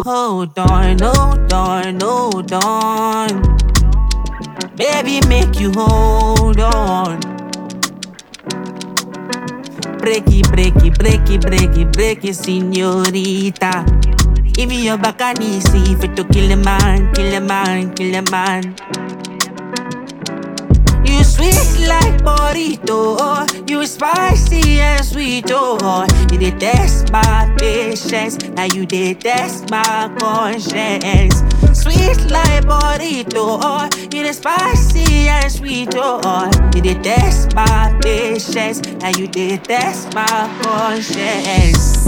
hold on, hold on, hold on. Baby, make you hold on. Breaky, breaky, breaky, breaky, breaky, señorita. Give me your back and easy fit to kill a man, kill a man, kill a man. You sweet like burrito, you spicy and sweet, oh. You dey test my patience, now you dey test my conscience. Sweet like burrito, you dey spicy and sweet, oh. You dey test my patience, now you dey test my conscience.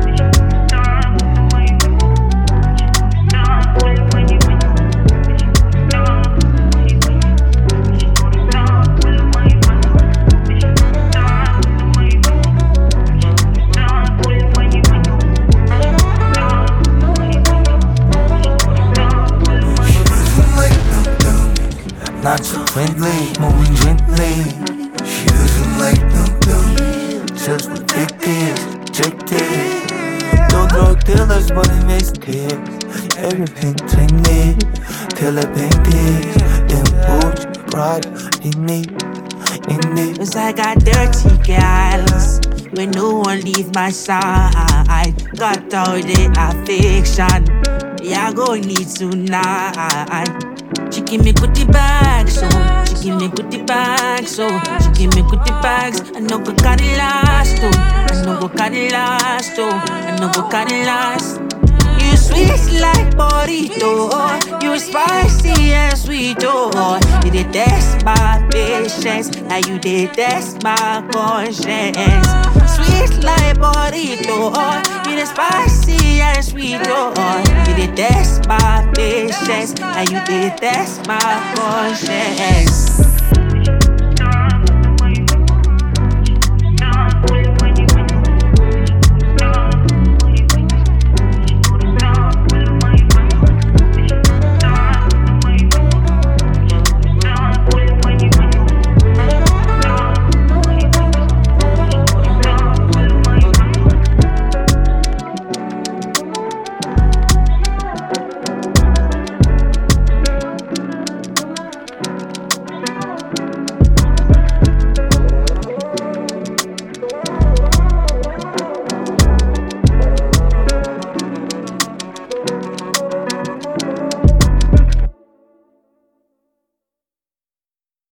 Not so friendly, moving gently. She doesn't like them, just ridiculous, rejected. No drug dealers, but invested. Everything trendy, till I painted. Then put pride in me, in me. Cause I got dirty girls when no one leave my side. Got all the affection, yeah, I go need tonight. She give me goodie bags, so she give me goodie bags, so she give me goodie bags. I no go carry last, oh. I no go carry last, oh. I no go carry last. You sweet like burrito, you spicy and sweet, oh. You dey test my patience, now you dey test my conscience. Sweet like burrito, you dey spicy and sweet, oh. You dey test my patience, now you dey test my conscience.